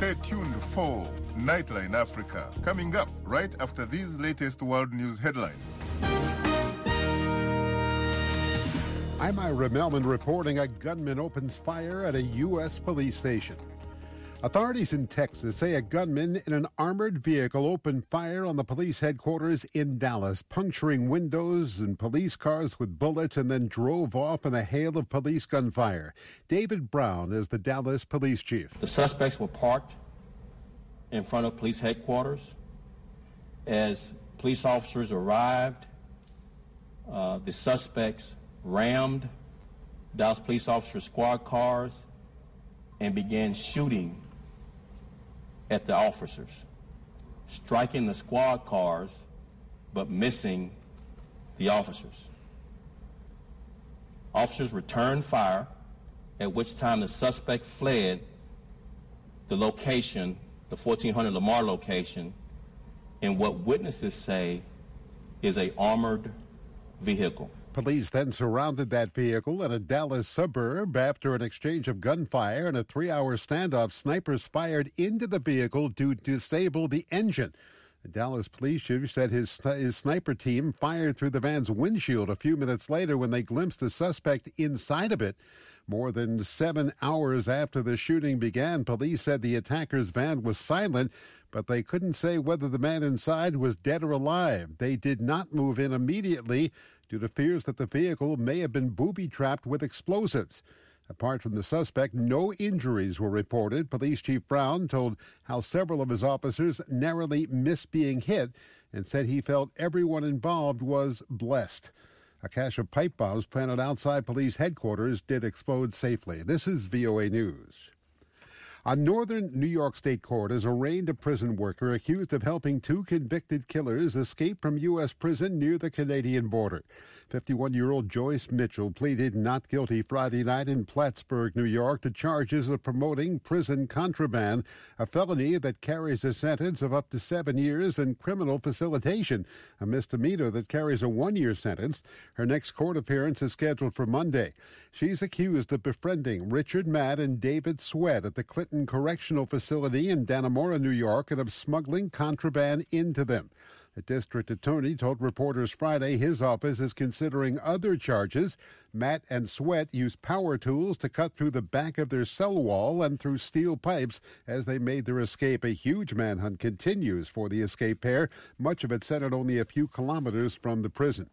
Stay tuned for Nightline Africa, coming up right after these latest world news headlines. I'm Ira Melman reporting a gunman opens fire at a U.S. police station. Authorities in Texas say a gunman in an armored vehicle opened fire on the police headquarters in Dallas, puncturing windows and police cars with bullets, and then drove off in a hail of police gunfire. David Brown is the Dallas police chief. The suspects were parked in front of police headquarters. As police officers arrived, the suspects rammed Dallas police officer squad cars and began shooting at the officers, striking the squad cars but missing the officers. Officers returned fire, at which time the suspect fled the location, the 1400 Lamar location, in what witnesses say is an armored vehicle. Police then surrounded that vehicle in a Dallas suburb. After an exchange of gunfire and a 3-hour standoff, snipers fired into the vehicle to disable the engine. The Dallas police chief said his sniper team fired through the van's windshield a few minutes later when they glimpsed the suspect inside of it. More than 7 hours after the shooting began, police said the attacker's van was silent, but they couldn't say whether the man inside was dead or alive. They did not move in immediately due to fears that the vehicle may have been booby-trapped with explosives. Apart from the suspect, no injuries were reported. Police Chief Brown told how several of his officers narrowly missed being hit and said he felt everyone involved was blessed. A cache of pipe bombs planted outside police headquarters did explode safely. This is VOA News. A northern New York state court has arraigned a prison worker accused of helping 2 convicted killers escape from U.S. prison near the Canadian border. 51-year-old Joyce Mitchell pleaded not guilty Friday night in Plattsburgh, New York, to charges of promoting prison contraband, a felony that carries a sentence of up to 7 years, and criminal facilitation, a misdemeanor that carries a 1-year sentence. Her next court appearance is scheduled for Monday. She's accused of befriending Richard Matt and David Sweat at the Clinton Correctional Facility in Dannemora, New York, and of smuggling contraband into them. The district attorney told reporters Friday his office is considering other charges. Matt and Sweat used power tools to cut through the back of their cell wall and through steel pipes as they made their escape. A huge manhunt continues for the escaped pair, much of it centered only a few kilometers from the prison.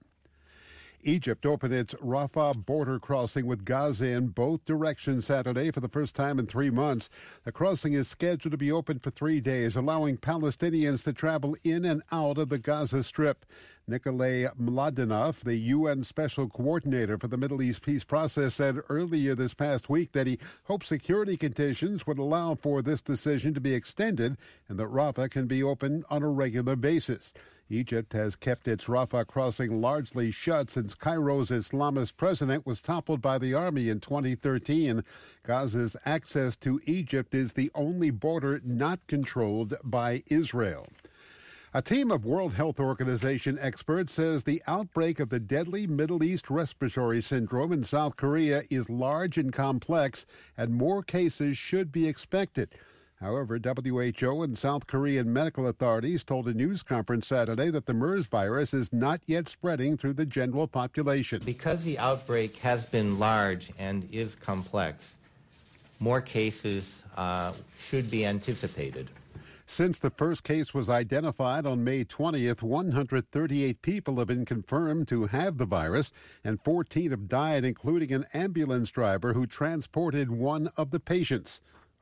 Egypt opened its Rafah border crossing with Gaza in both directions Saturday for the first time in 3 months. The crossing is scheduled to be open for 3 days, allowing Palestinians to travel in and out of the Gaza Strip. Nikolay Mladenov, the UN Special Coordinator for the Middle East peace process, said earlier this past week that he hopes security conditions would allow for this decision to be extended and that Rafah can be open on a regular basis. Egypt has kept its Rafah crossing largely shut since Cairo's Islamist president was toppled by the army in 2013. Gaza's access to Egypt is the only border not controlled by Israel. A team of World Health Organization experts says the outbreak of the deadly Middle East respiratory syndrome in South Korea is large and complex, and more cases should be expected. However, WHO and South Korean medical authorities told a news conference Saturday that the MERS virus is not yet spreading through the general population. Because the outbreak has been large and is complex, more cases should be anticipated. Since the first case was identified on May 20th, 138 people have been confirmed to have the virus, and 14 have died, including an ambulance driver who transported one of the patients.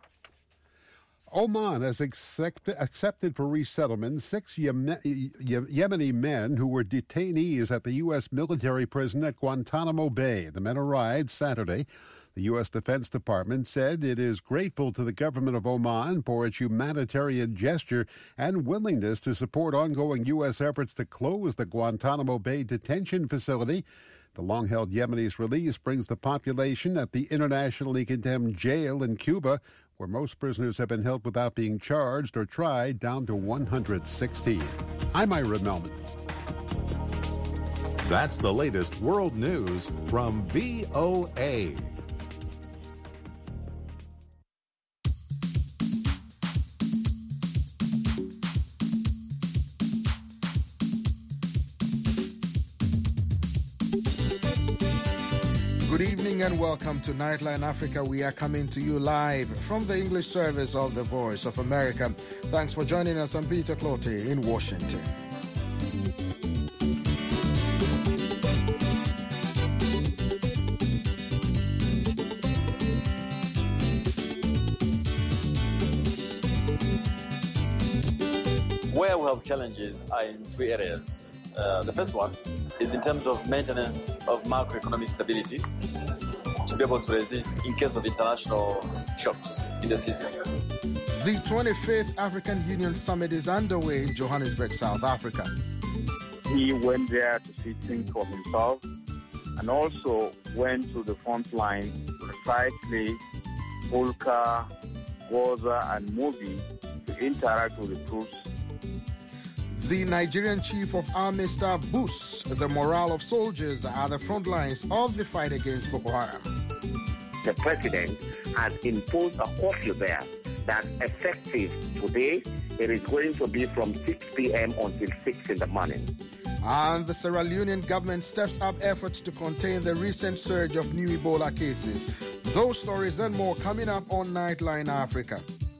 Oman has accepted for resettlement 6 Yemeni men who were detainees at the U.S. military prison at Guantanamo Bay. The men arrived Saturday. The U.S. Defense Department said it is grateful to the government of Oman for its humanitarian gesture and willingness to support ongoing U.S. efforts to close the Guantanamo Bay detention facility. The long-held Yemenis' release brings the population at the internationally condemned jail in Cuba, where most prisoners have been held without being charged or tried, down to 116. I'm Ira Melman. That's the latest world news from VOA. Good evening and welcome to Nightline Africa. We are coming to you live from the English service of the Voice of America. Thanks for joining us. I'm Peter Clote in Washington. Where we have challenges are in three areas. The first one is in terms of maintenance of macroeconomic stability to be able to resist in case of international shocks in the system. The 25th African Union Summit is underway in Johannesburg, South Africa. He went there to see things for himself and also went to the front line precisely Volker, Goza and Mobi to interact with the troops. The Nigerian Chief of Army Staff boosts the morale of soldiers at the front lines of the fight against Boko Haram. The president has imposed a curfew there that's effective today. It is going to be from 6 p.m. until 6 in the morning. And the Sierra Leonean government steps up efforts to contain the recent surge of new Ebola cases. Those stories and more coming up on Nightline Africa.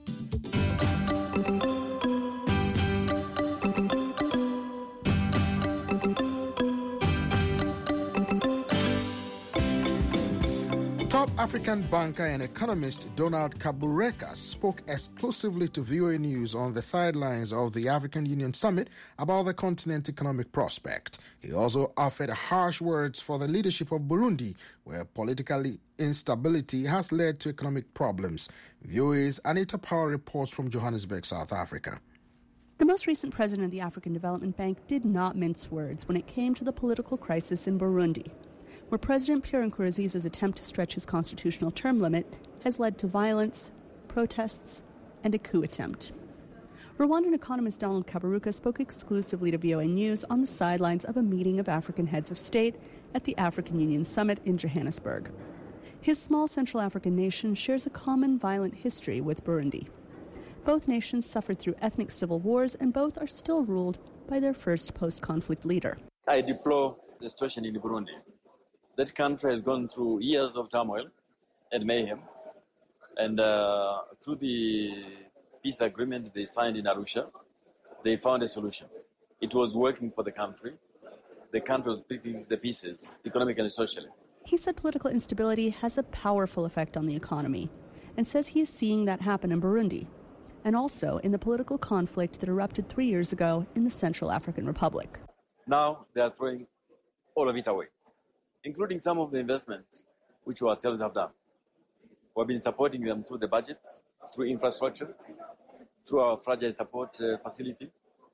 Top African banker and economist Donald Kaberuka spoke exclusively to VOA News on the sidelines of the African Union Summit about the continent's economic prospect. He also offered harsh words for the leadership of Burundi, where political instability has led to economic problems. VOA's Anita Power reports from Johannesburg, South Africa. The most recent president of the African Development Bank did not mince words when it came to the political crisis in Burundi, where President Pierre Nkurunziza's attempt to stretch his constitutional term limit has led to violence, protests, and a coup attempt. Rwandan economist Donald Kaberuka spoke exclusively to VOA News on the sidelines of a meeting of African heads of state at the African Union Summit in Johannesburg. His small Central African nation shares a common violent history with Burundi. Both nations suffered through ethnic civil wars, and both are still ruled by their first post-conflict leader. I deplore the situation in Burundi. That country has gone through years of turmoil and mayhem. And through the peace agreement they signed in Arusha, they found a solution. It was working for the country. The country was picking the pieces, economically and socially. He said political instability has a powerful effect on the economy, and says he is seeing that happen in Burundi, and also in the political conflict that erupted 3 years ago in the Central African Republic. Now they are throwing all of it away, including some of the investments which we ourselves have done. We've been supporting them through the budgets, through infrastructure, through our fragile support facility.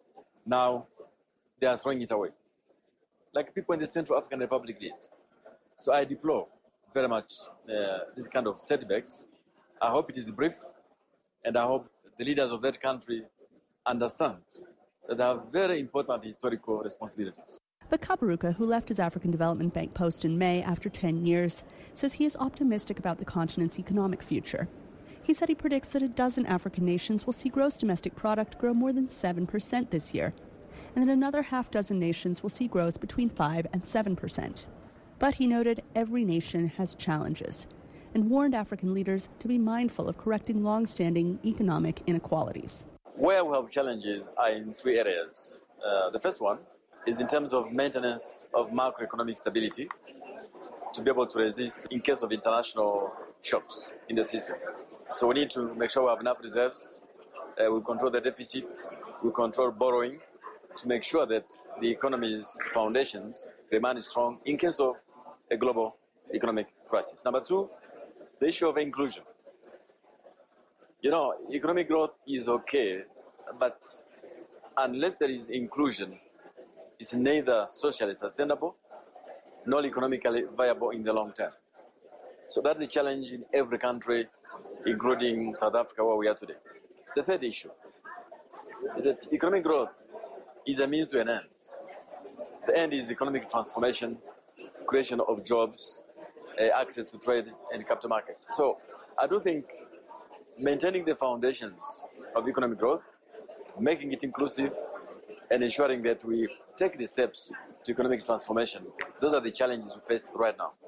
Now they are throwing it away, like people in the Central African Republic did. So I deplore very much this kind of setbacks. I hope it is brief, and I hope the leaders of that country understand that they have very important historical responsibilities. But Kaberuka, who left his African Development Bank post in May after 10 years, says he is optimistic about the continent's economic future. He said he predicts that a dozen African nations will see gross domestic product grow more than 7% this year, and that another half-dozen nations will see growth between 5 and 7%. But he noted every nation has challenges, and warned African leaders to be mindful of correcting long-standing economic inequalities. Where we have challenges are in three areas. The first one is in terms of maintenance of macroeconomic stability to be able to resist in case of international shocks in the system. So we need to make sure we have enough reserves, we control the deficit, we control borrowing to make sure that the economy's foundations remain strong in case of a global economic crisis. Number two, the issue of inclusion. Economic growth is okay, but unless there is inclusion, it's neither socially sustainable nor economically viable in the long term. So that's the challenge in every country, including South Africa, where we are today. The third issue is that economic growth is a means to an end. The end is economic transformation, creation of jobs, access to trade and capital markets. So I do think maintaining the foundations of economic growth, making it inclusive, and ensuring that we take the steps to economic transformation, those are the challenges we face right now.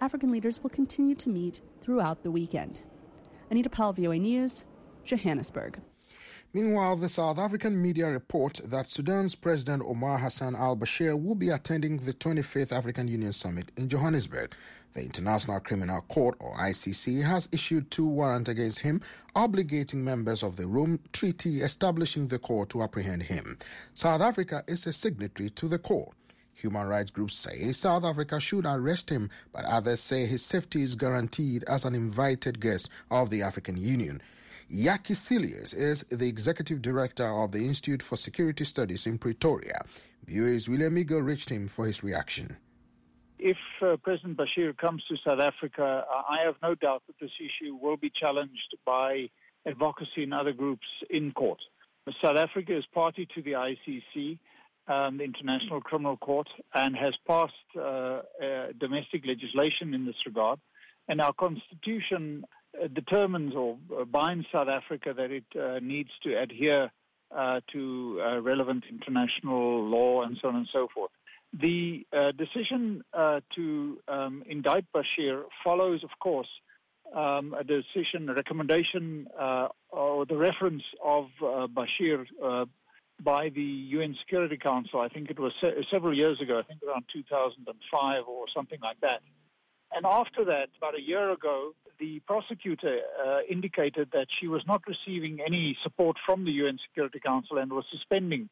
African leaders will continue to meet throughout the weekend. Anita Powell, VOA News, Johannesburg. Meanwhile, the South African media report that Sudan's President Omar Hassan al-Bashir will be attending the 25th African Union Summit in Johannesburg. The International Criminal Court, or ICC, has issued 2 warrants against him, obligating members of the Rome Treaty establishing the court to apprehend him. South Africa is a signatory to the court. Human rights groups say South Africa should arrest him, but others say his safety is guaranteed as an invited guest of the African Union. Yaki Silius is the executive director of the Institute for Security Studies in Pretoria. VOA's William Eagle reached him for his reaction. If President Bashir comes to South Africa, I have no doubt that this issue will be challenged by advocacy and other groups in court. South Africa is party to the ICC, the International Criminal Court, and has passed domestic legislation in this regard. And our Constitution determines or binds South Africa that it needs to adhere to relevant international law and so on and so forth. The decision to indict Bashir follows, of course, a recommendation, or the reference of Bashir by the UN Security Council. I think it was several years ago, I think around 2005 or something like that. And after that, about a year ago, the prosecutor indicated that she was not receiving any support from the UN Security Council and was suspending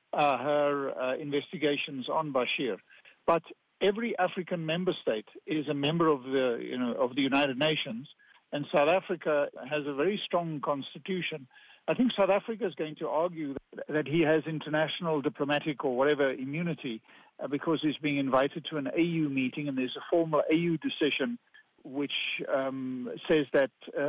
her investigations on Bashir. But every African member state is a member of the United Nations, and South Africa has a very strong constitution. I think South Africa is going to argue that he has international diplomatic or whatever immunity because he's being invited to an AU meeting, and there's a formal AU decision which says that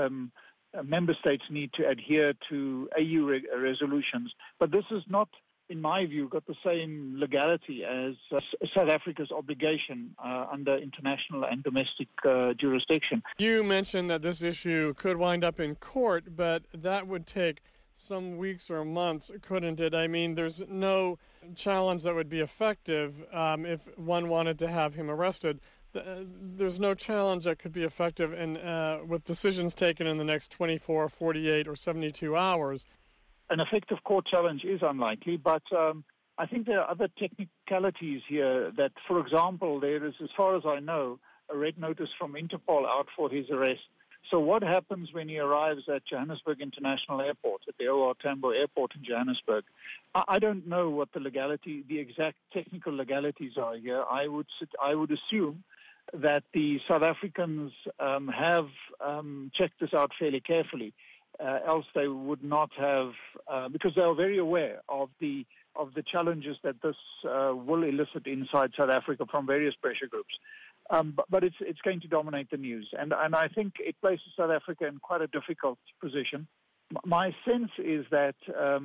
member states need to adhere to AU resolutions. But this is not, in my view, got the same legality as South Africa's obligation under international and domestic jurisdiction. You mentioned that this issue could wind up in court, but that would take some weeks or months, couldn't it? I mean, there's no challenge that would be effective if one wanted to have him arrested. There's no challenge that could be effective with decisions taken in the next 24, 48, or 72 hours. An effective court challenge is unlikely, but I think there are other technicalities here that, for example, there is, as far as I know, a red notice from Interpol out for his arrest. So what happens when he arrives at Johannesburg International Airport, at the O.R. Tambo Airport in Johannesburg? I don't know what the exact technical legalities are here. I would assume that the South Africans have checked this out fairly carefully. Else they would not have, because they are very aware of the challenges that this will elicit inside South Africa from various pressure groups. But it's going to dominate the news, and I think it places South Africa in quite a difficult position. My sense is that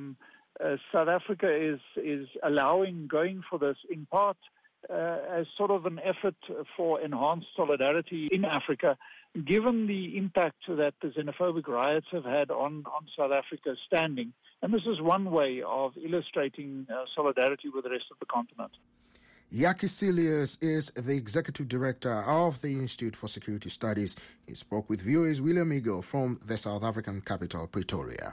South Africa is going for this in part as sort of an effort for enhanced solidarity in Africa, given the impact that the xenophobic riots have had on South Africa's standing. And this is one way of illustrating solidarity with the rest of the continent. Yaki Silius is the executive director of the Institute for Security Studies. He spoke with VOA's William Eagle from the South African capital, Pretoria.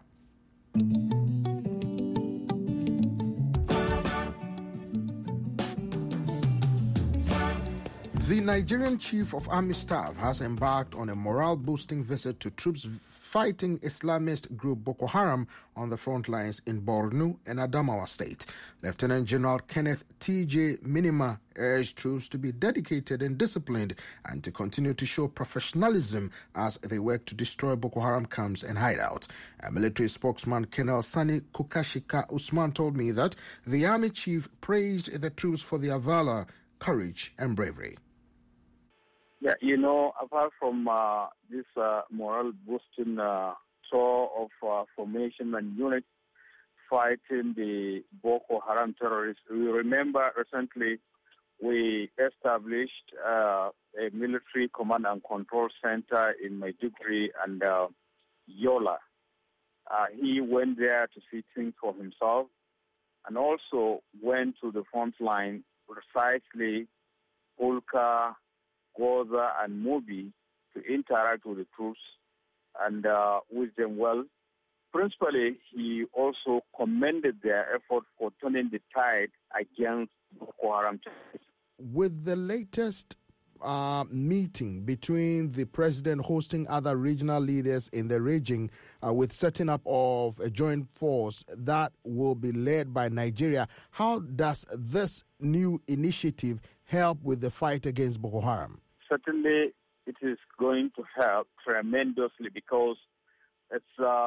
The Nigerian Chief of Army Staff has embarked on a morale-boosting visit to troops fighting Islamist group Boko Haram on the front lines in Borno and Adamawa State. Lieutenant General Kenneth T.J. Minima urged troops to be dedicated and disciplined and to continue to show professionalism as they work to destroy Boko Haram camps and hideouts. A military spokesman, Colonel Sani Kukashika Usman, told me that the Army Chief praised the troops for their valor, courage, and bravery. Yeah, apart from this morale-boosting tour of formation and units fighting the Boko Haram terrorists, we remember recently we established a military command and control center in Maiduguri and Yola. He went there to see things for himself and also went to the front line, precisely Ulka, Goza, and Mubi to interact with the troops and wish them well. Principally, he also commended their effort for turning the tide against Boko Haram terrorists. With the latest meeting between the president hosting other regional leaders in the region with setting up of a joint force that will be led by Nigeria, how does this new initiative help with the fight against Boko Haram? Certainly, it is going to help tremendously because it's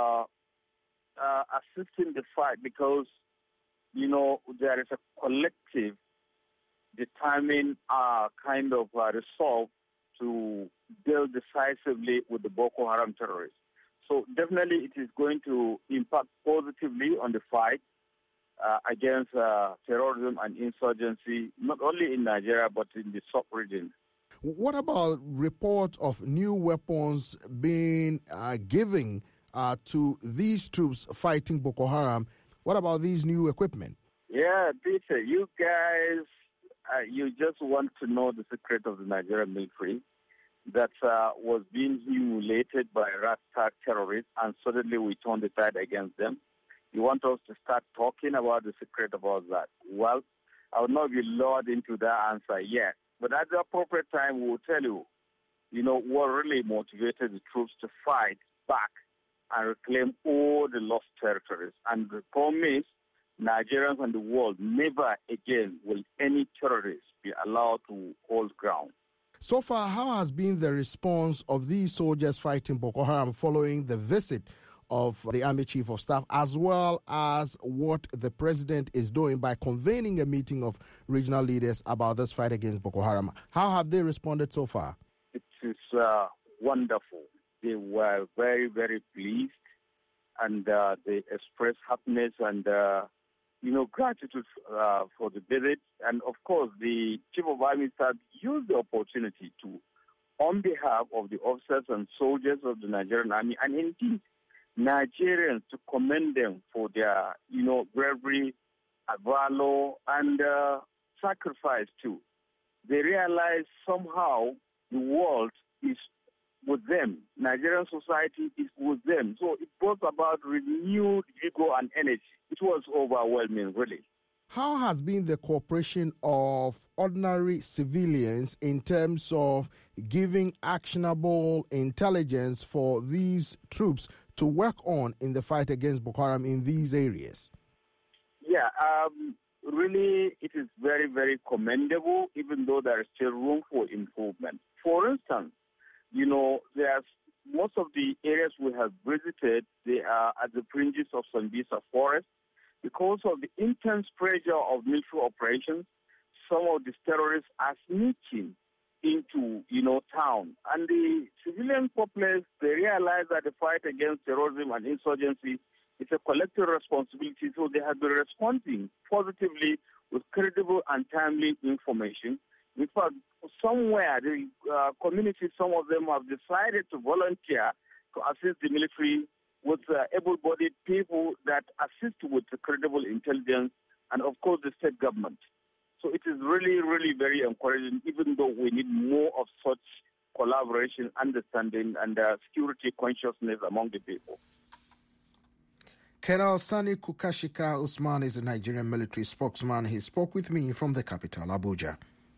assisting the fight because, there is a collective determined kind of resolve to deal decisively with the Boko Haram terrorists. So definitely it is going to impact positively on the fight against terrorism and insurgency, not only in Nigeria but in the sub-region. What about reports of new weapons being given to these troops fighting Boko Haram? What about these new equipment? Yeah, Peter, you guys, you just want to know the secret of the Nigerian military that was being humiliated by rat-tack terrorists, and suddenly we turned the tide against them. You want us to start talking about the secret about that? Well, I will not be lured into that answer yet. But at the appropriate time, we will tell you, what really motivated the troops to fight back and reclaim all the lost territories. And the promise, Nigerians and the world, never again will any terrorist be allowed to hold ground. So far, how has been the response of these soldiers fighting Boko Haram following the visit of the Army Chief of Staff, as well as what the president is doing by convening a meeting of regional leaders about this fight against Boko Haram? How have they responded so far? It is wonderful. They were very, very pleased, and they expressed happiness and gratitude for the visit. And of course, the Chief of Army Staff used the opportunity to, on behalf of the officers and soldiers of the Nigerian Army, and indeed Nigerians, to commend them for their, bravery, valor, and sacrifice too. They realize somehow the world is with them. Nigerian society is with them. So it brought about renewed vigor and energy. It was overwhelming, really. How has been the cooperation of ordinary civilians in terms of giving actionable intelligence for these troops to work on in the fight against Boko Haram in these areas? Yeah, really it is very, very commendable, even though there is still room for improvement. For instance, there's most of the areas we have visited, they are at the fringes of Sambisa Forest. Because of the intense pressure of military operations, some of these terrorists are sneaking into, town. And the civilian populace, they realize that the fight against terrorism and insurgency is a collective responsibility, so they have been responding positively with credible and timely information. In fact, somewhere, the community, some of them have decided to volunteer to assist the military with able-bodied people that assist with the credible intelligence and, of course, the state government. So it is really, really very encouraging, even though we need more of such collaboration, understanding, and security consciousness among the people. Colonel Sani Kukashika Usman is a Nigerian military spokesman. He spoke with me from the capital, Abuja.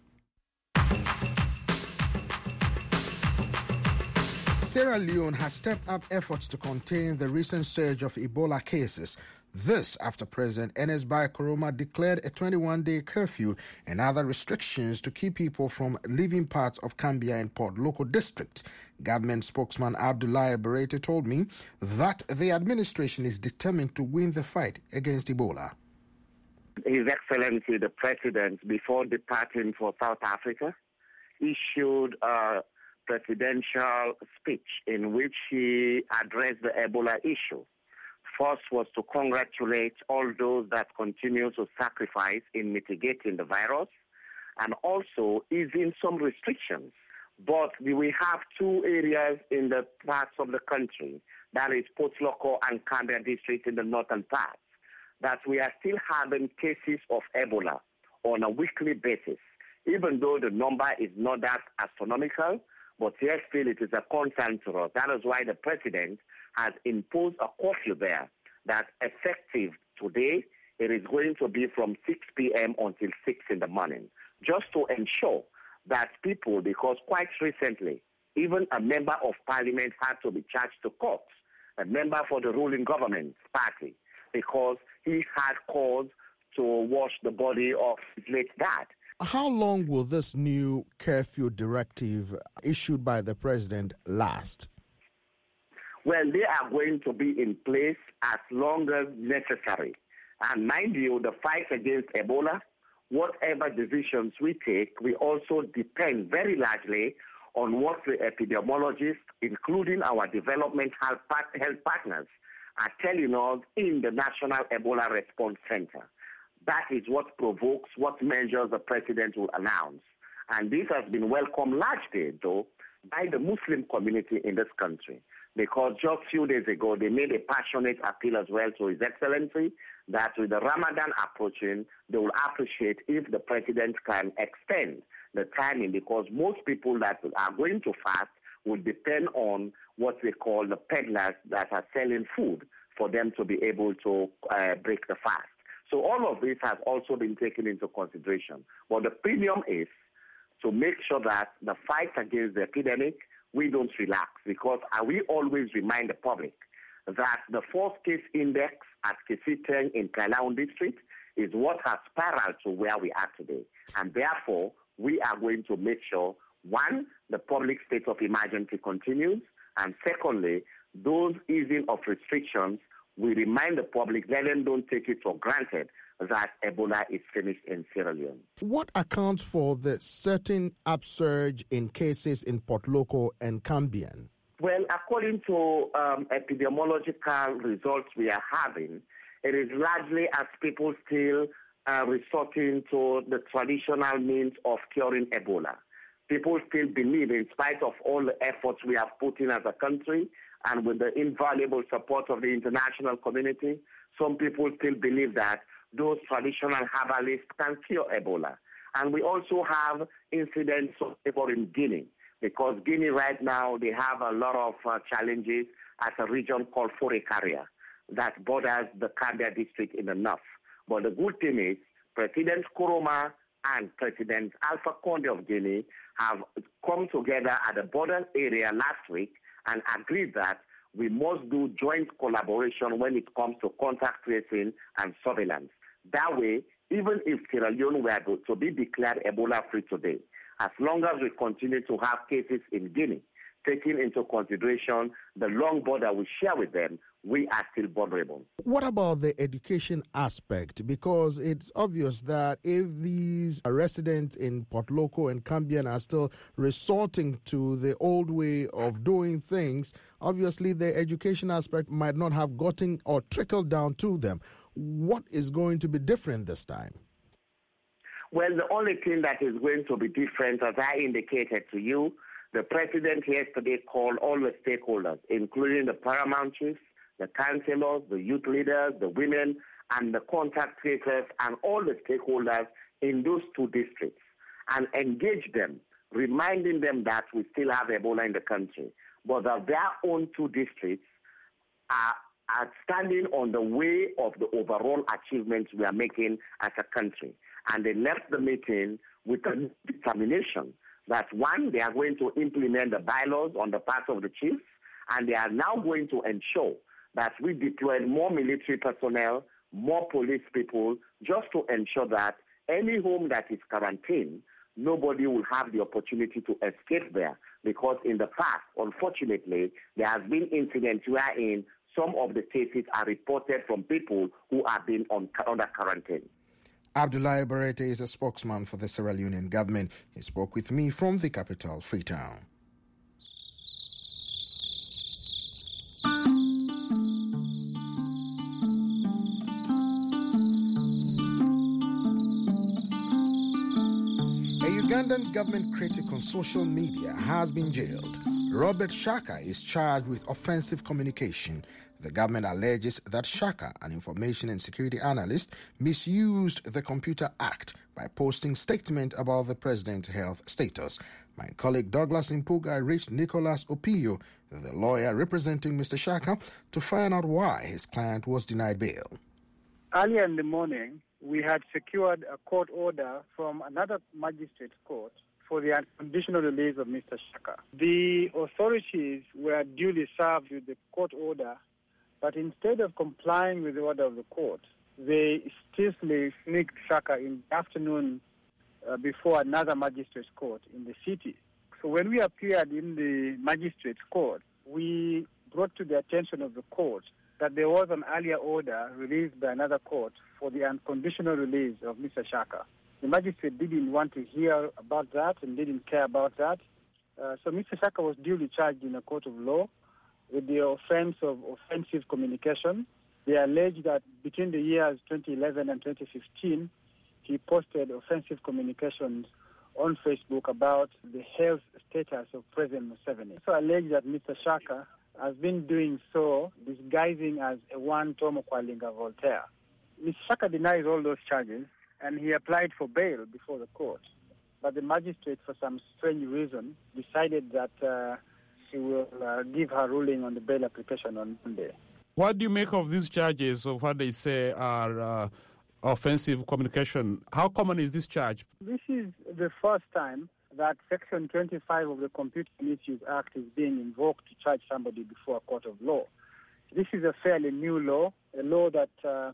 Sierra Leone has stepped up efforts to contain the recent surge of Ebola cases. This after President Ernest Bai Koroma declared a 21-day curfew and other restrictions to keep people from leaving parts of Cambia and Port Local districts. Government spokesman Abdoulaye Berete told me that the administration is determined to win the fight against Ebola. His Excellency the President, before departing for South Africa, issued a presidential speech in which he addressed the Ebola issue. First was to congratulate all those that continue to sacrifice in mitigating the virus and also easing some restrictions. But we have two areas in the parts of the country, that is Port Loko and Cambia district in the northern parts, that we are still having cases of Ebola on a weekly basis. even though the number is not that astronomical, but yet still it is a concern to us. That is why the president has imposed a curfew there that effective today, it is going to be from 6 p.m. until 6 in the morning, just to ensure that people, because quite recently, even a member of parliament had to be charged to court, a member for the ruling government party, because he had cause to wash the body of his late dad. How long will this new curfew directive issued by the president last? Well, they are going to be in place as long as necessary. And mind you, the fight against Ebola, whatever decisions we take, we also depend very largely on what the epidemiologists, including our development health partners, are telling us in the National Ebola Response Center. That is what provokes what measures the president will announce. And this has been welcomed largely, though, by the Muslim community in this country, because just a few days ago, they made a passionate appeal as well to His Excellency that with the Ramadan approaching, they will appreciate if the president can extend the timing, because most people that are going to fast will depend on what they call the peddlers that are selling food for them to be able to break the fast. So all of this has also been taken into consideration. But the premium is to make sure that the fight against the epidemic, we don't relax, because we always remind the public that the false case index at Kisiteng in Kailaon district is what has spiraled to where we are today. And therefore, we are going to make sure, one, the public state of emergency continues, and secondly, those easing of restrictions, we remind the public, let them don't take it for granted that Ebola is finished in Sierra Leone. What accounts for the certain upsurge in cases in Port Loko and Cambian? Well, according to epidemiological results we are having, it is largely as people still resorting to the traditional means of curing Ebola. People still believe, in spite of all the efforts we have put in as a country, and with the invaluable support of the international community, some people still believe that those traditional herbalists can cure Ebola. And we also have incidents of Ebola in Guinea, because Guinea right now, they have a lot of challenges at a region called Fourekaria that borders the Kambia district in the north. But the good thing is, President Nkrumah and President Alpha Conde of Guinea have come together at the border area last week and agreed that we must do joint collaboration when it comes to contact tracing and surveillance. That way, even if Sierra Leone were to be declared Ebola-free today, as long as we continue to have cases in Guinea, taking into consideration the long border we share with them, we are still vulnerable. What about the education aspect? Because it's obvious that if these residents in Port Loko and Cambian are still resorting to the old way of doing things, obviously the education aspect might not have gotten or trickled down to them. What is going to be different this time? Well, the only thing that is going to be different, as I indicated to you, the president yesterday called all the stakeholders, including the paramount chiefs, the councillors, the youth leaders, the women, and the contact tracers, and all the stakeholders in those two districts, and engage them, reminding them that we still have Ebola in the country, but that their own two districts are standing on the way of the overall achievements we are making as a country. And they left the meeting with a determination that, one, they are going to implement the bylaws on the part of the chiefs, and they are now going to ensure that we deploy more military personnel, more police people, just to ensure that any home that is quarantined, nobody will have the opportunity to escape there. Because in the past, unfortunately, there has been incidents wherein some of the cases are reported from people who have been under quarantine. Abdoulaye Barete is a spokesman for the Sierra Leonean government. He spoke with me from the capital, Freetown. A Ugandan government critic on social media has been jailed. Robert Shaka is charged with offensive communication. The government alleges that Shaka, an information and security analyst, misused the Computer Act by posting statement about the president's health status. My colleague Douglas Impuga reached Nicholas Opio, the lawyer representing Mr. Shaka, to find out why his client was denied bail. Earlier in the morning, we had secured a court order from another magistrate court for the unconditional release of Mr. Shaka. The authorities were duly served with the court order, but instead of complying with the order of the court, they stiffly sneaked Shaka in the afternoon before another magistrate's court in the city. So when we appeared in the magistrate's court, we brought to the attention of the court that there was an earlier order released by another court for the unconditional release of Mr. Shaka. The magistrate didn't want to hear about that and didn't care about that. So Mr. Shaka was duly charged in a court of law with the offense of offensive communication. They allege that between the years 2011 and 2015, he posted offensive communications on Facebook about the health status of President Museveni. So allege that Mr. Shaka has been doing so, disguising as a one Tom Kwalinga Voltaire. Mr. Shaka denies all those charges, and he applied for bail before the court. But the magistrate, for some strange reason, decided that she will give her ruling on the bail application on Monday. What do you make of these charges of what they say are offensive communication? How common is this charge? This is the first time that Section 25 of the Computer Misuse Act is being invoked to charge somebody before a court of law. This is a fairly new law, a law that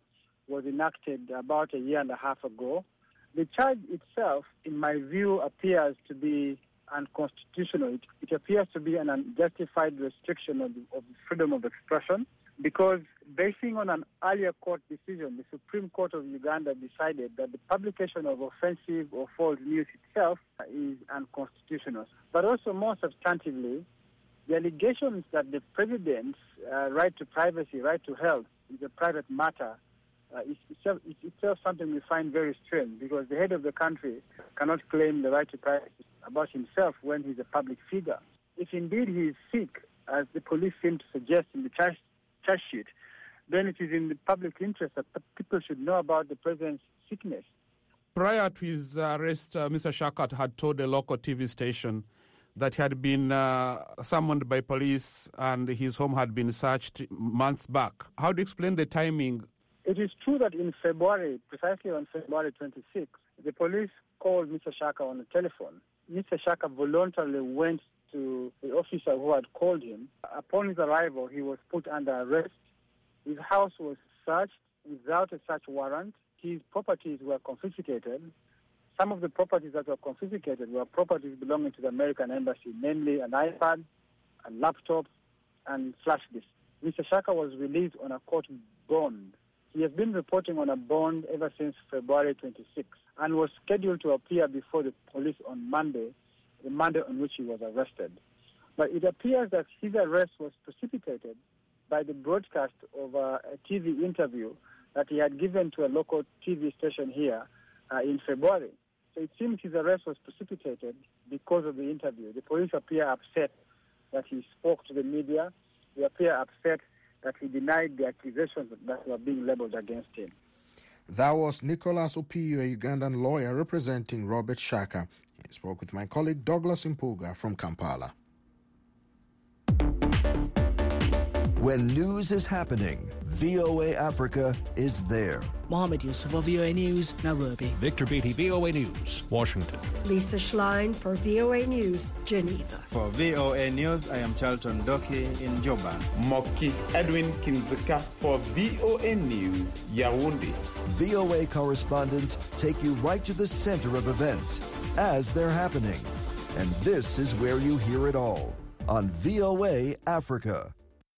was enacted about a year and a half ago. The charge itself, in my view, appears to be unconstitutional. It appears to be an unjustified restriction of freedom of expression, because basing on an earlier court decision, the Supreme Court of Uganda decided that the publication of offensive or false news itself is unconstitutional. But also more substantively, the allegations that the president's right to privacy, right to health is a private matter is itself something we find very strange, because the head of the country cannot claim the right to privacy about himself when he's a public figure. If indeed he is sick, as the police seem to suggest in the charge sheet, then it is in the public interest that people should know about the president's sickness. Prior to his arrest, Mr. Shaka had told a local TV station that he had been summoned by police and his home had been searched months back. How do you explain the timing? It is true that in February, precisely on February 26, the police called Mr. Shaka on the telephone. Mr. Shaka voluntarily went to the officer who had called him. Upon his arrival, he was put under arrest. His house was searched without a search warrant. His properties were confiscated. Some of the properties that were confiscated were properties belonging to the American embassy, namely an iPad, a laptop, and flash disk. Mr. Shaka was released on a court bond. He has been reporting on a bond ever since February 26 and was scheduled to appear before the police on Monday, the Monday on which he was arrested. But it appears that his arrest was precipitated by the broadcast of a TV interview that he had given to a local TV station here in February. So it seems his arrest was precipitated because of the interview. The police appear upset that he spoke to the media. They appear upset that he denied the accusations that were being labeled against him. That was Nicholas Opio, a Ugandan lawyer representing Robert Shaka. He spoke with my colleague Douglas Impuga from Kampala. When news is happening, VOA Africa is there. Mohammed Yusuf for VOA News, Nairobi. Victor Beatty, VOA News, Washington. Lisa Schlein for VOA News, Geneva. For VOA News, I am Charlton Doki in Joburg. Moki Edwin Kinzika for VOA News, Yaoundé. VOA correspondents take you right to the center of events as they're happening. And this is where you hear it all on VOA Africa.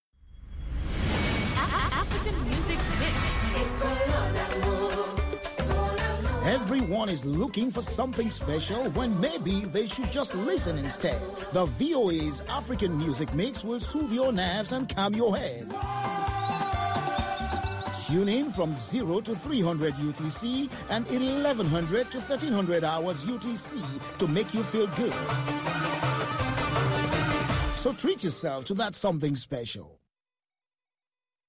Everyone is looking for something special when maybe they should just listen instead. The VOA's African Music Mix will soothe your nerves and calm your head. Tune in from 0 to 300 UTC and 1100 to 1300 hours UTC to make you feel good. So treat yourself to that something special.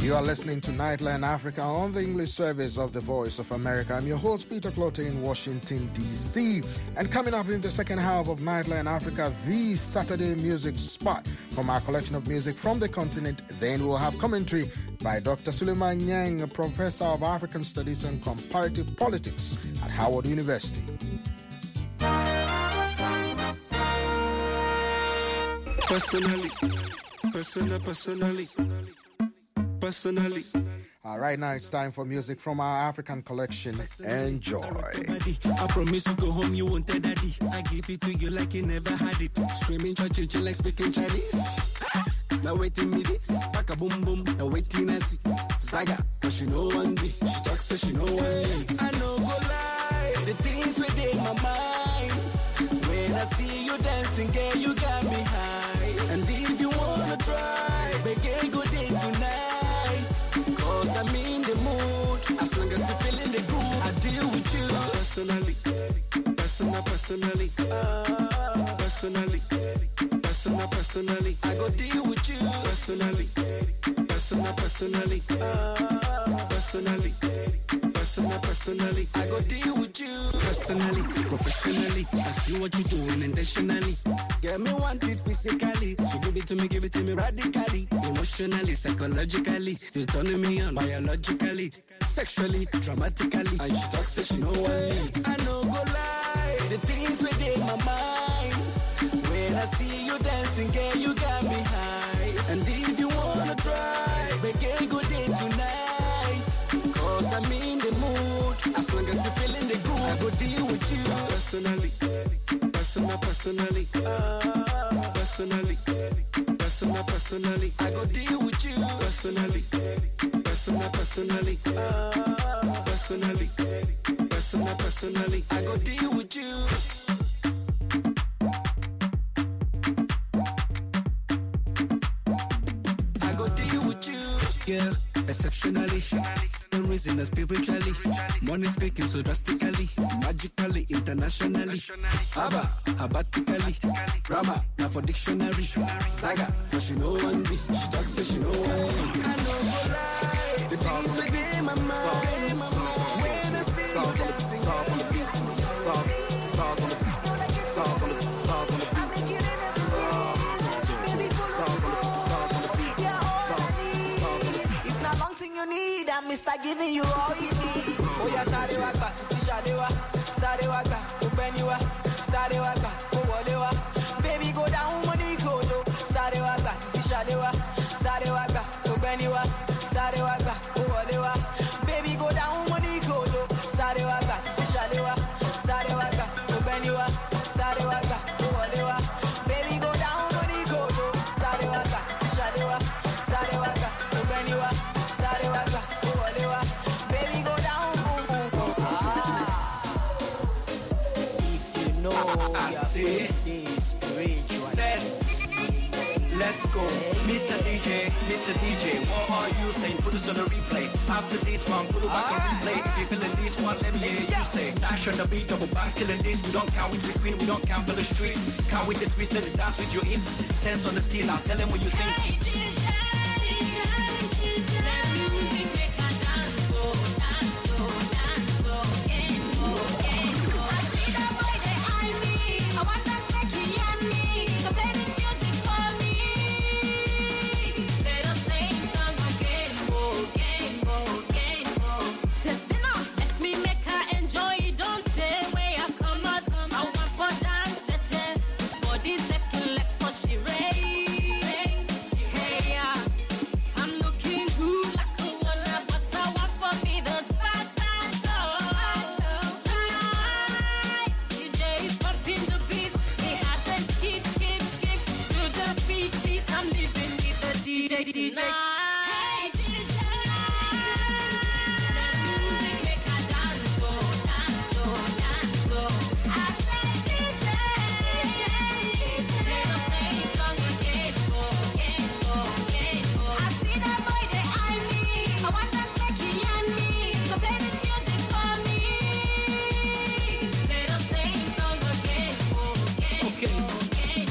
You are listening to Nightline Africa on the English service of the Voice of America. I'm your host, Peter Clotte in Washington, D.C. And coming up in the second half of Nightline Africa, the Saturday music spot from our collection of music from the continent. Then we'll have commentary by Dr. Suleiman Nyang, a professor of African Studies and Comparative Politics at Howard University. Personally. All right, now it's time for music from our African collection. Enjoy. I promise you go home, you won't tell daddy. I give it to you like you never had it. Screaming, church, like speaking Chinese. Now waiting me this, back a boom boom. Now waiting I see Zaga, cause she know one day. She talks so she know one day. I know go lie, the things within my mind. When I see you dancing, girl, you got me high. And if you wanna try, make a good day tonight. Cause I'm in the mood, as long as you're feeling the groove, I deal with you. Personally, I go deal with you. Personally, I go deal with you. Personally, professionally, I see what you're doing intentionally. Get me want it physically, so give it to me radically. Emotionally, psychologically, you're turning me on biologically, sexually, dramatically. And she talks so she know what I know go lie, the things within my mind. When I see you dancing, girl, you got me high. And if you wanna try, make a good day tonight. Cause I'm in the mood, as long as you're feeling the groove, I go deal with you. Personally, I go deal with you. Personally, I go deal with you. Yeah, exceptionally, the reason is spiritually, money speaking so drastically, magically, internationally, abatically, grammar, now for dictionary, saga, but she know one me, she talks so she know one. I know go lie, the things within my mind, when I see you dancing, stars on the beat, stars on the beat, stars on the beat. Mr. giving you all you need. Oh yeah, Sarewaga, Sisi Shadewa, Sarewaga, Ubeniwa, Sarewaga, Uwolewa. Baby go down money kojo. Sarewaga, Sisi Shadewa, Sarewaga, Ubeniwa, Sarewaga, Uwolewa. Baby go down money kojo. Sarewaga, Sisi Shadewa, Sarewaga, Ubeniwa, Sarewaga, Uwolewa. Baby go down money kojo. Sarewaga, Sisi Shadewa, Sarewaga, Ubeniwa, Sarewaga. Baby, go down, boom, boom, boom. If you know you're spiritual. Let's go, Mr. DJ, what are you saying? Put us on a replay. After this one, put it back on replay. If you're feeling this one, let me hear you say. Dash on the beat, double back, still in this. We don't count with the queen, we don't count for the street. Count with the twist, let it dance with your hips. Sense on the scene, now tell them what you think.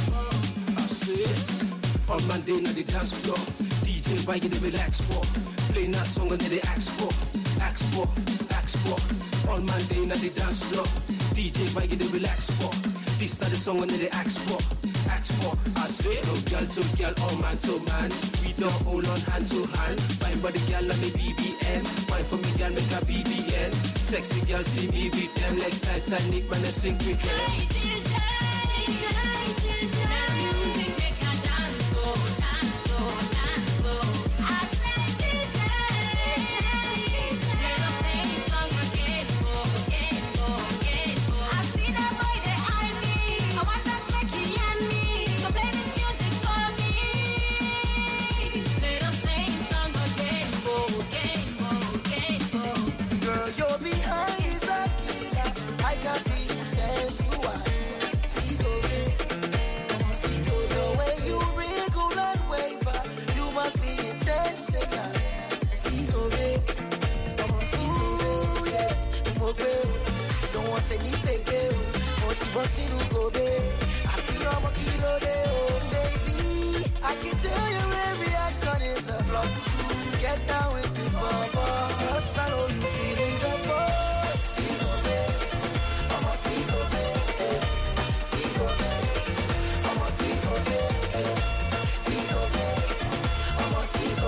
On Monday, now the dance floor. DJ, why you relax for? playing that song and they ask for. All man day now they dance floor. DJ why you they relax for? This not the song and they ask for. I say no girl to girl, all man to man. We don't hold on hand to hand. Fine body girl like me BBM. Fine for me girl make a BBN. Sexy girl see me with them like Titanic man I sink with them. I can tell your every action is a flop. Get down with this bubble. Cause I know you feeling the buzz. I'm a Cigo, Cigo, I'm a Cigo, Cigo, I'm a Cigo,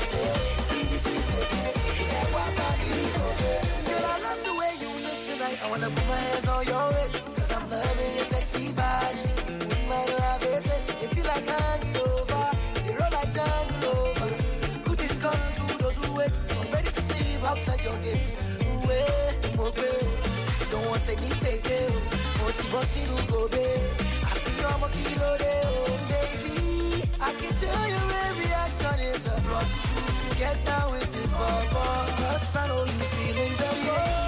Girl, I love the way you look tonight. I wanna put my hands on your waist. Cause I'm loving your sexy body. Wouldn't mind to have it taste. If you like hanging over, they roll like jungle over. Good is gone to those who wait. So I'm ready to sleep outside your gates. Don't want to take me take it. Bossy no go babe. I feel I'm a kilo baby. I can tell your every action is a block. Get down with this bubble. Cause I know you feeling the love.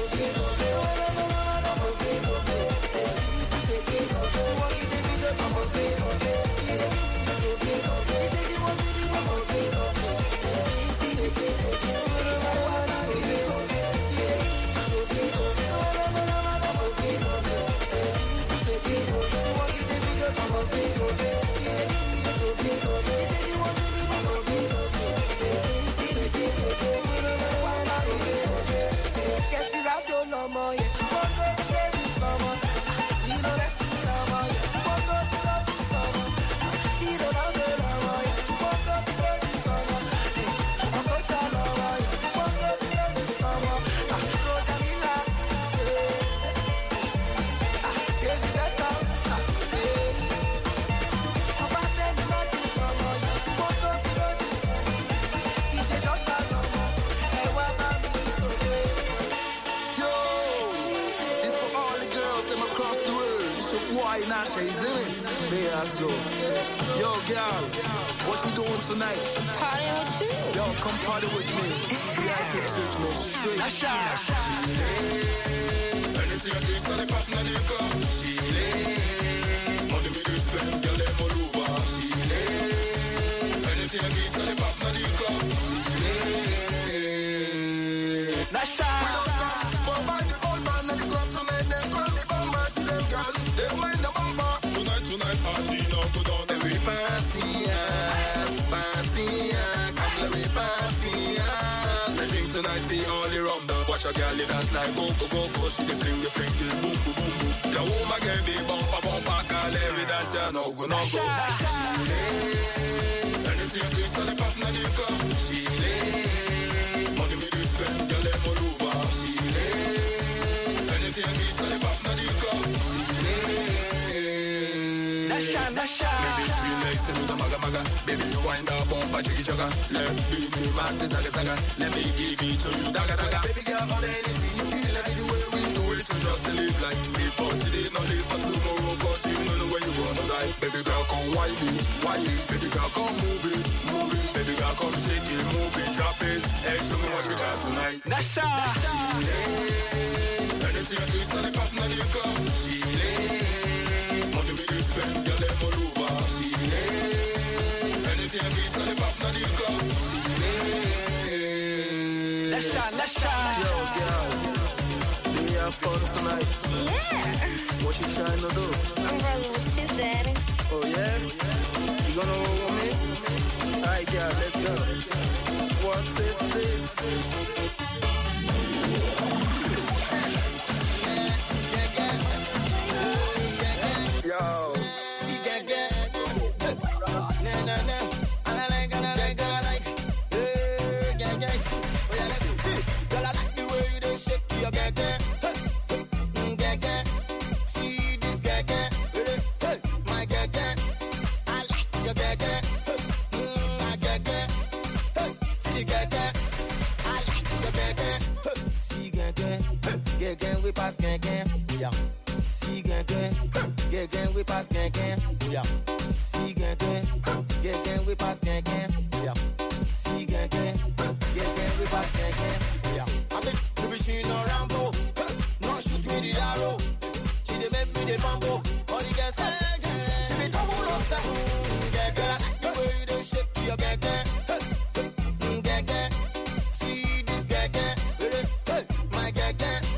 Yo, girl, what you doing tonight? Partying with you. Yo, come party with me. VIP treatment. Tonight party, no go down. Every party, come let me party. I drink tonight, see all the rum. Watch a girl dance like go. She the fling, boom, boom, boom. The woman get big bumper, call every dance, no go. And you see a twist on the pop, na the club. She money me do spend, girl let me over. And you see a twist on the pop, na the club. Baby, three legs, send me the maga. Baby, you wind up, bumper, jiggy jagga. Let me be my saga. Let me give it to you, daga. Baby girl, on anything you feel like the way we do it. You just live like me for today, not live for tomorrow. Cause you know where you wanna die. Baby girl, come wind it. Baby girl, come move it. Baby girl, come shake it, move it, drop it. Hey, show me what you got tonight. Nasha. And you see a twist on the pop, na the club. Money me do spend, girl let me over. And you see a twist on the pop, na the club. Nasha. Yo, girl, have fun tonight? Yeah. What you trying to do? I'm rolling with you, Daddy. Oh, yeah? You gonna roll with me? Alright, girl, let's go. What is this? Yo. We pass gang, yeah. See gang, we pass gang, yeah. See gang, we pass gang, yeah. See gang, we pass gang, yeah. I mean, the machine no Rambo, no shoot me the arrow. She dey make me the bamboo, all the girls she be double up, gang. I like the way you dey shake your gang, gang. See this gang, my gang.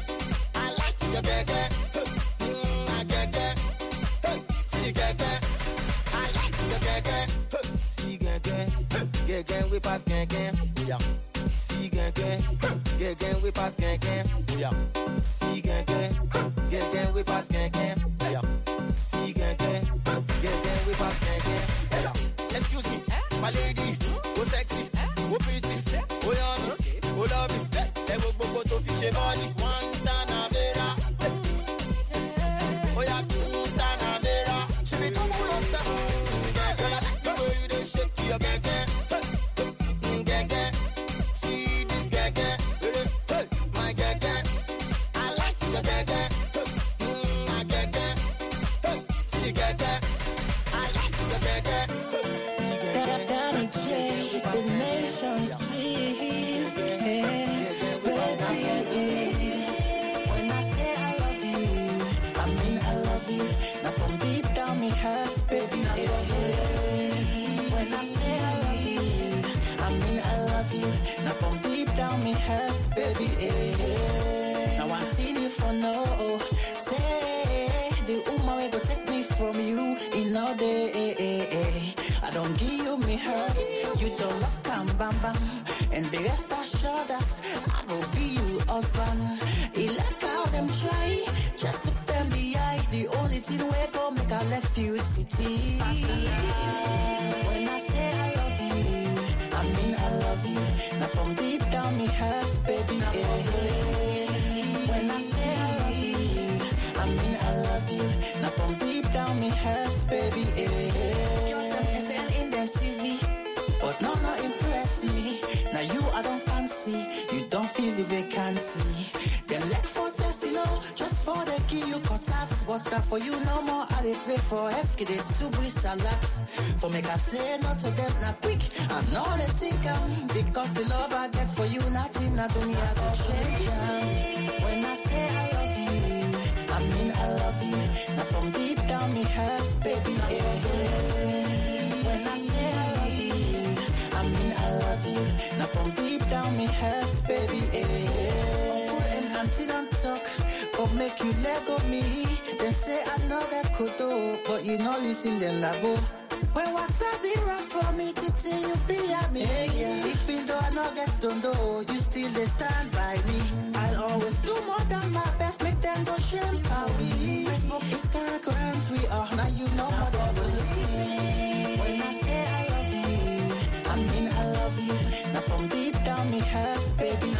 Gang, we pass gang, yeah. See gang, we pass gang, yeah. See gang, we pass gang, yeah. See gang, we pass gang, yeah. Excuse me, my lady, oh sexy, oh pretty, oh yummy, oh lovely. Evo bobo to fish money, one Tanavera. Oh yeah, two Tanavera. She be come on up, girl, I like the way you dey shake your gang. And the rest assured that I will be you husband. He like how them try, just look them the eye. The only thing we go make a left you city. When I say I love you, I mean I love you. Now from deep down me hurts, baby. When I say I love you, I mean I love you. Now from deep down me hurts, baby. You're some SN in the CV, but no impress me. Now you I don't fancy, you don't feel the vacancy. Them like for test, just for the key you cut out. What's that for you no more? I they play for FK, they soup with salads. For make I say no to them not quick. I know they think because the love I get for you, nothing not do me I go change. When I say I love you, I mean I love you. Now from deep down me hurts, baby. When I say I love you, I mean I love you. Now from deep down me hurts, baby. Put an auntie don't talk, for make you let go me. They say I know that could do, but you know listen then labo. When what's up be rough for me to tell you be at me. Even though I know get don't do, you still they stand by me. I'll always do more than my best, make them go shame how we. Facebook, Instagram, we are now you know what I will see. When I say I love you, I mean I love you. Now from deep down me hurts, baby.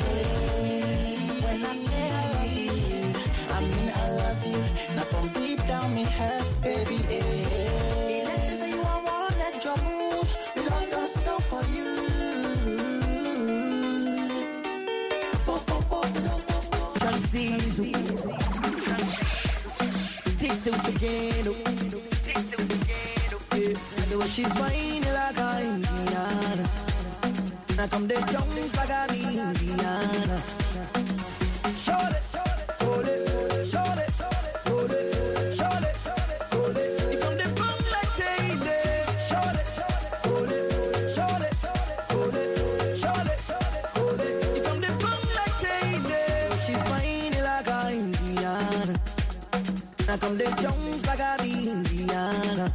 When I say I love you, I mean I love you. Now from deep down me hurts, baby. They say you won't let your mood, we love don't stop for you. The way she's whining like a Indiana. Now come the Jones like a Indiana. Show it, hold it, show it, hold it, show it, hold it. You come the bum like Shady. Show it, hold it, show it, hold it, show it, hold it. You come the bum like Shady. She's whining like a Now come the Jones like I be Indiana.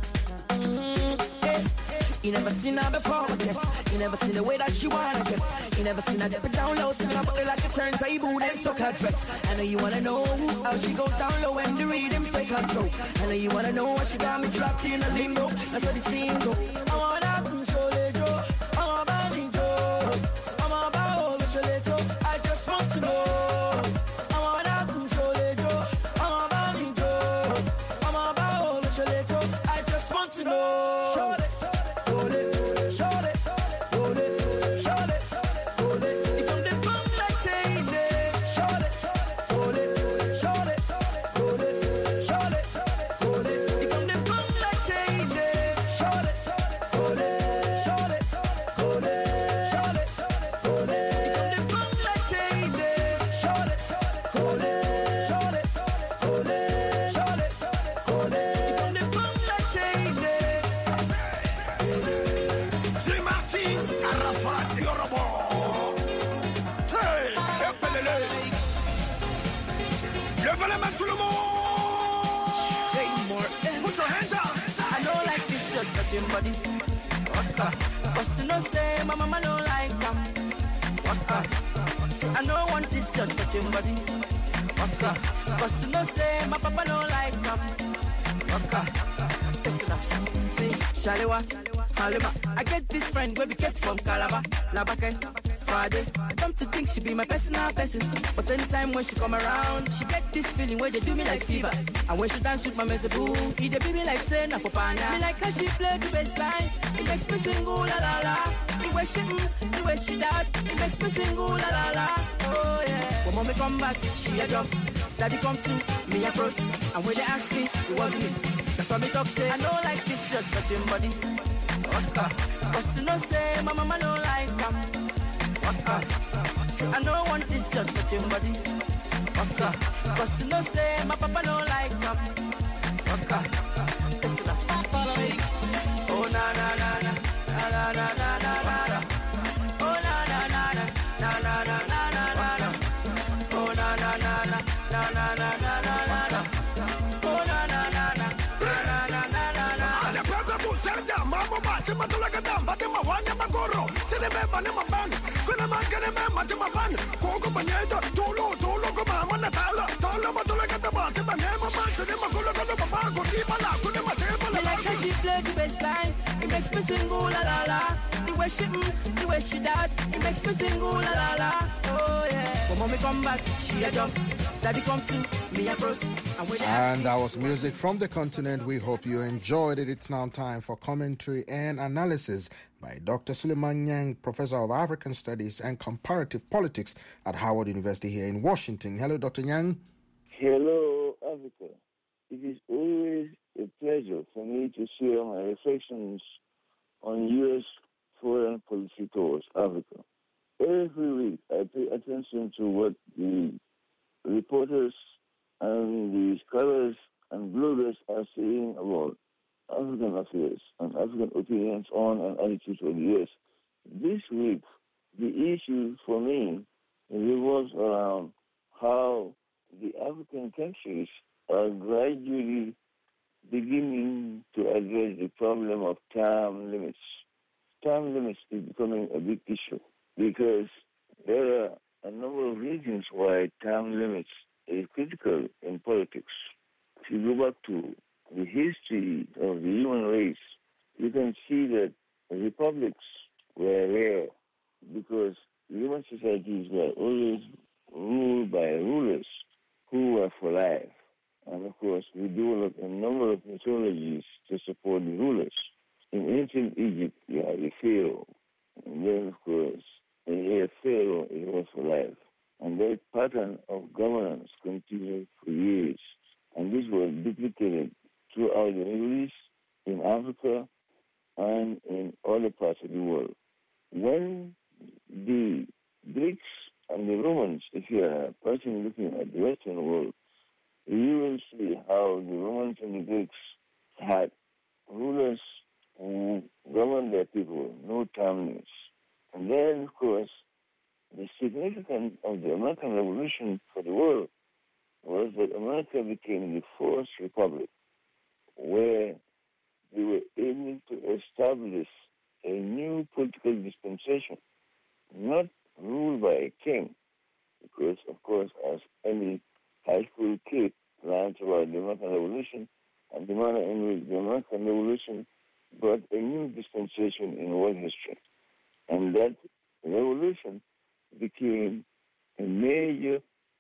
You never seen her before, I guess. You never seen the way that she wanna get. You never seen her dip it down low, swing her body like a turntable, then suck her dress. I know you wanna know how she goes down low when the rhythm take control. I know you wanna know what she got me trapped in a limbo. That's what the scene go. I wanna control it, Joe. I'm about it, Joe. I'm about all the shit, I just want to know. I wanna control it, Joe. I'm about it, Joe. I'm about all the shit, I just want to know. Body. But you know say my mama don't like them. I don't want this your touching body. But you know say my papa don't like them. Listen up, see, Shalewa, Halima. I get this friend where we get from Calabar, Labake, Friday. Come to think she be my personal person, but anytime when she come around, she get this feeling where they do me like fever. And when she dance with my mezeboo, he dey be me like say na for pana. Me like how she play the bass line, it makes me sing ooh la la la. The way she dance, it makes me sing ooh la la la. Oh yeah. When mommy come back, she a jump. Daddy come to me a cross, and when they ask me, it wasn't me. That's why me talk say I don't like this shirt touching body. But you know say my mama don't like them. I don't want this shirt touching body. But you know say my papa don't like them. Listen up. Oh na na na na na na na na na na. Oh na na na na na na na na na na. Oh na na na na na na na na na na. Oh na na na na na na na na na. Ale pega busenda, mambo bate matulaga dam, bate mawanya magoro. Sine beba ne mabani, kuna mangane me mate mabani. Koko banyeja, tolo ko mama natala. Tolo matulaga dam, bate manema mashe magulo kono papa goti bala, kuna mate bala. Me like how she play the bass line, it makes me sing ooh la la la. The way she dance, it makes me sing ooh la la la. Oh yeah. When mommy come back, she a jump. Daddy come to me a cross. And that was music from the continent. We hope you enjoyed it. It's now time for commentary and analysis by Dr. Suleiman Nyang, Professor of African Studies and Comparative Politics at Howard University here in Washington. Hello, Dr. Nyang. Hello, Africa. It is always a pleasure for me to share my reflections on U.S. foreign policy towards Africa. Every week, I pay attention to what the reporters and the scholars and bloggers are saying about African affairs and African opinions on and attitudes of the U.S. This week, the issue for me revolves around how the African countries are gradually beginning to address the problem of term limits. Term limits is becoming a big issue because there are a number of reasons why term limits is critical in politics. If you go back to the history of the human race, you can see that republics were rare because human societies were always ruled by rulers who were for life. And of course, we developed a number of mythologies to support the rulers. In ancient Egypt, you had a pharaoh. And then, of course, when you had a pharaoh, it was for life. And that pattern of governance continued for years. And this was duplicated throughout the Middle East, in Africa, and in other parts of the world. When the Greeks and the Romans, if you are a person looking at the Western world, you will see how the Romans and the Greeks had rulers who governed their people, no term limits. And then, of course, the significance of the American Revolution for the world was that America became the first republic where they were able to establish a new political dispensation, not ruled by a king, because, of course, as any high school kid learns about the American Revolution, and the manner in which the American Revolution brought a new dispensation in world history. And that revolution became a major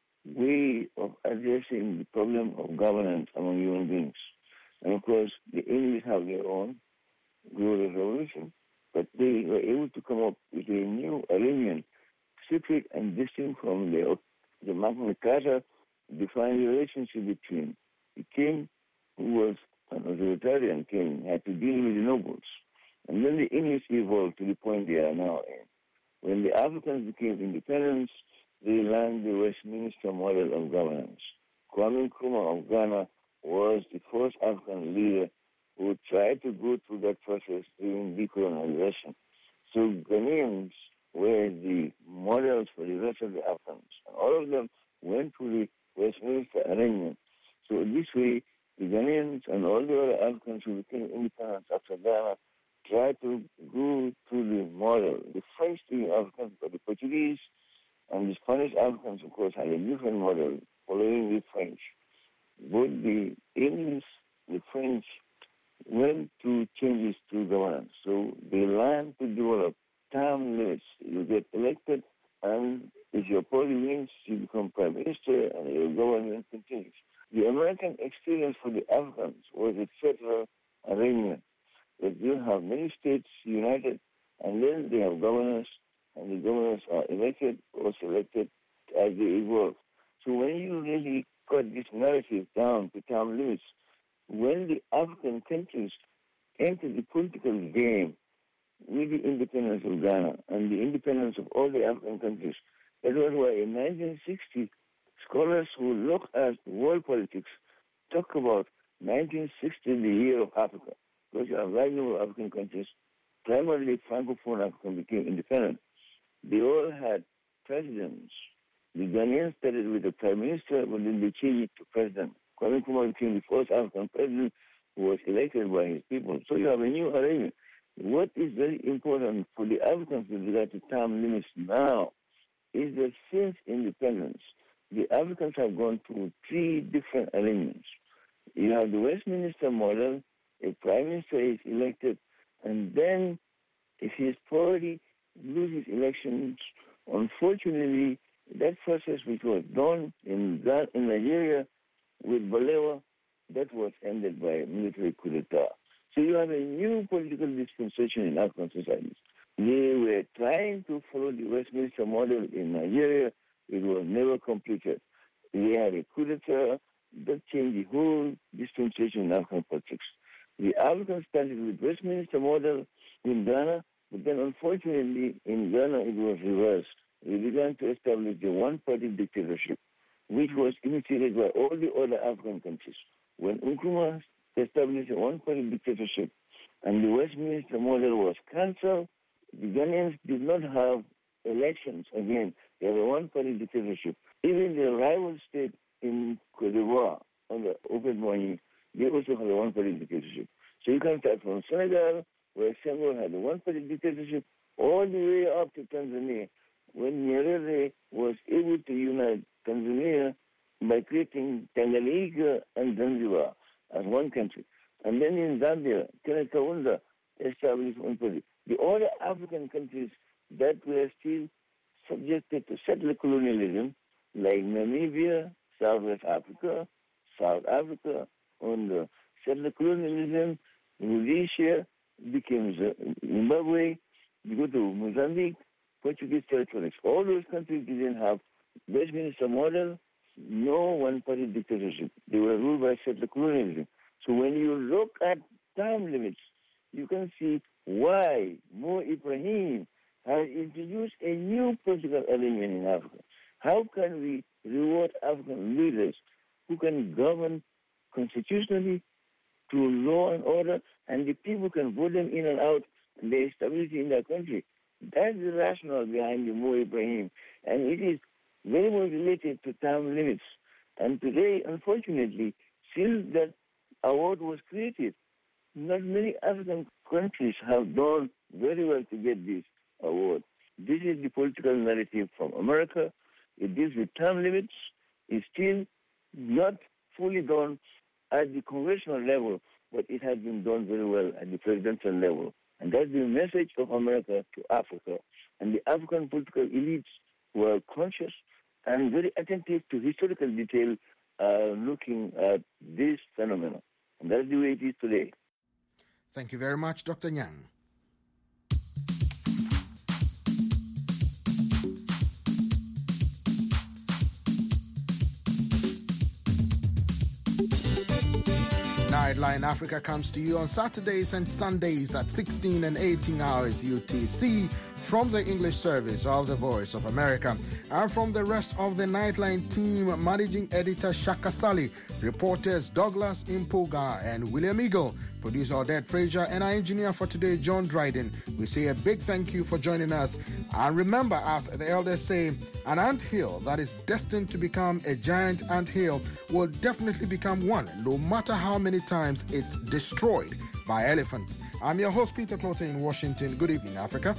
way of addressing the problem of governance among human beings. And of course, the English have their own glorious revolution, but they were able to come up with a new arrangement, separate and distinct from the Magna Carta, defined the relationship between the king, who was an authoritarian king, had to deal with the nobles. And then the English evolved to the point they are now in. When the Africans became independent, they learned the Westminster model of governance. Kwame Nkrumah of Ghana was the first African leader who tried to go through that process during decolonization. So Ghanaians were the models for the rest of the Africans. And all of them went through the Westminster arrangement. So this way, the Ghanaians and all the other Africans who became independent after Ghana tried to go through the model. The French-speaking Africans, but the Portuguese and the Spanish Africans, of course, had a different model following the French. Both the English, the French, went through changes to governance. So they learned to develop term limits. You get elected, and if your party wins, you become prime minister, and your government continues. The American experience for the Africans was a federal arrangement, that you have many states united, and then they have governors, and the governors are elected or selected as they evolve. So when you really cut this narrative down to term limits, when the African countries entered the political game with the independence of Ghana and the independence of all the African countries, that was why in 1960, scholars who look at world politics talk about 1960, the year of Africa, because you have large number of African countries, primarily Francophone Africa, became independent. They all had presidents. The Ghanaians started with a prime minister, but then they changed it to president. Kwame Nkrumah became the first African president who was elected by his people. So you have a new arrangement. What is very important for the Africans with regard to term limits now is that since independence, the Africans have gone through three different arrangements. You have the Westminster model, a prime minister is elected, and then if his party loses elections, unfortunately, that process which was done in Nigeria with Balewa, that was ended by a military coup d'etat. So you have a new political dispensation in African societies. They were trying to follow the Westminster model in Nigeria. It was never completed. They had a coup d'etat that changed the whole dispensation in African politics. The Africans started with Westminster model in Ghana, but then unfortunately in Ghana it was reversed. They began to establish the one-party dictatorship, which was initiated by all the other African countries. When Nkrumah established a one-party dictatorship and the Westminster model was cancelled, the Ghanaians did not have elections again. They had a one-party dictatorship. Even the rival state in Cote d'Ivoire, under Houphouët-Boigny, they also had a one-party dictatorship. So you can start from Senegal, where Senghor had a one-party dictatorship, all the way up to Tanzania, when Nyerere was able to unite Tanzania by creating Tanganyika and Zanzibar as one country. And then in Zambia, Kenneth Kaunda established one party. The other African countries that were still subjected to settler colonialism, like Namibia, Southwest Africa, South Africa, under settler colonialism, Rhodesia became Zimbabwe, you go to Mozambique, Portuguese territories. All those countries didn't have Westminster model, no one-party dictatorship. They were ruled by settler colonialism. So when you look at time limits, you can see why Mo Ibrahim has introduced a new political arrangement in Africa. How can we reward African leaders who can govern constitutionally through law and order, and the people can vote them in and out, and there is stability in their country? That's the rationale behind the Mo Ibrahim, and it is very much related to term limits. And today, unfortunately, since that award was created, not many African countries have done very well to get this award. This is the political narrative from America. It deals with term limits. It's still not fully done at the congressional level, but it has been done very well at the presidential level. And that's the message of America to Africa. And the African political elites were conscious and very attentive to historical detail looking at this phenomenon. And that's the way it is today. Thank you very much, Dr. Nyang. Nightline Africa comes to you on Saturdays and Sundays at 16 and 18 hours UTC from the English service of the Voice of America. And from the rest of the Nightline team, Managing Editor Shaka Sali, reporters Douglas Impuga and William Eagle, producer Odette Frazier, and our engineer for today, John Dryden. We say a big thank you for joining us. And remember, as the elders say, an anthill that is destined to become a giant anthill will definitely become one, no matter how many times it's destroyed by elephants. I'm your host, Peter Clote in Washington. Good evening, Africa.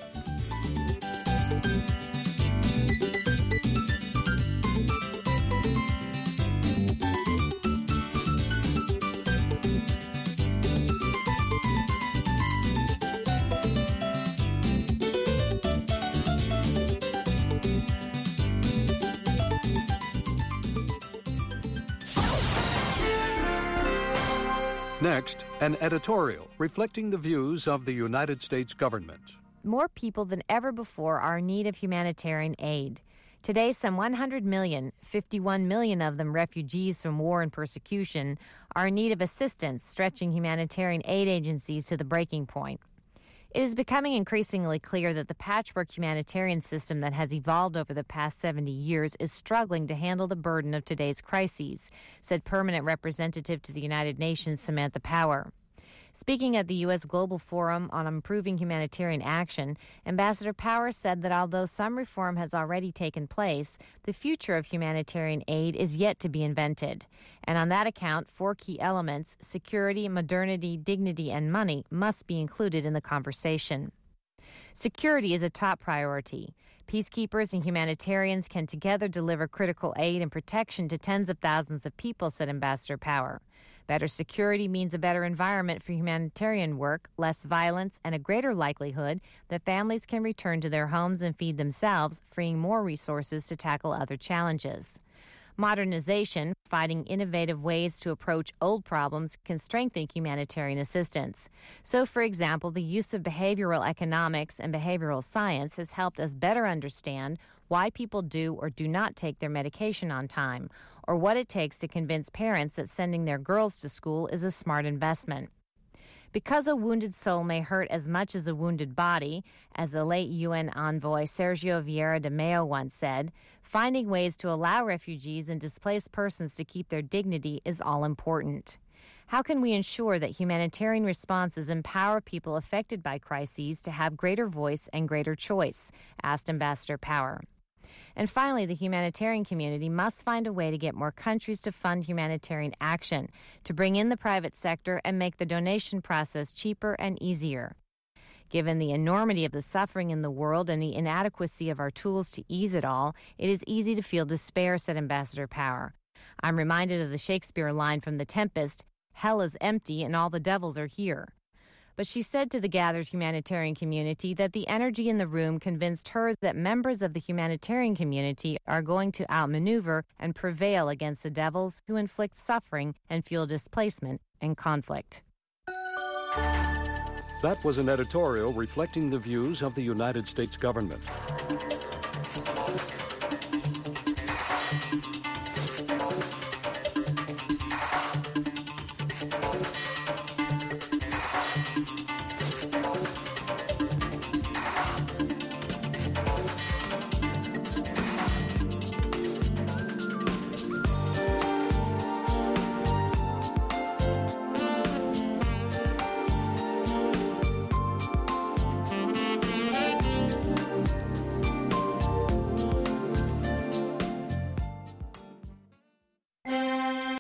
Next, an editorial reflecting the views of the United States government. More people than ever before are in need of humanitarian aid. Today, some 100 million, 51 million of them refugees from war and persecution, are in need of assistance, stretching humanitarian aid agencies to the breaking point. It is becoming increasingly clear that the patchwork humanitarian system that has evolved over the past 70 years is struggling to handle the burden of today's crises, said Permanent Representative to the United Nations Samantha Power. Speaking at the U.S. Global Forum on Improving Humanitarian Action, Ambassador Power said that although some reform has already taken place, the future of humanitarian aid is yet to be invented. And on that account, 4 key elements, security, modernity, dignity, and money, must be included in the conversation. Security is a top priority. Peacekeepers and humanitarians can together deliver critical aid and protection to tens of thousands of people, said Ambassador Power. Better security means a better environment for humanitarian work, less violence, and a greater likelihood that families can return to their homes and feed themselves, freeing more resources to tackle other challenges. Modernization, finding innovative ways to approach old problems, can strengthen humanitarian assistance. So, for example, the use of behavioral economics and behavioral science has helped us better understand why people do or do not take their medication on time, or what it takes to convince parents that sending their girls to school is a smart investment. Because a wounded soul may hurt as much as a wounded body, as the late UN envoy Sergio Vieira de Mello once said, finding ways to allow refugees and displaced persons to keep their dignity is all important. How can we ensure that humanitarian responses empower people affected by crises to have greater voice and greater choice? Asked Ambassador Power. And finally, the humanitarian community must find a way to get more countries to fund humanitarian action, to bring in the private sector and make the donation process cheaper and easier. Given the enormity of the suffering in the world and the inadequacy of our tools to ease it all, it is easy to feel despair, said Ambassador Power. I'm reminded of the Shakespeare line from The Tempest, "Hell is empty and all the devils are here." But she said to the gathered humanitarian community that the energy in the room convinced her that members of the humanitarian community are going to outmaneuver and prevail against the devils who inflict suffering and fuel displacement and conflict. That was an editorial reflecting the views of the United States government.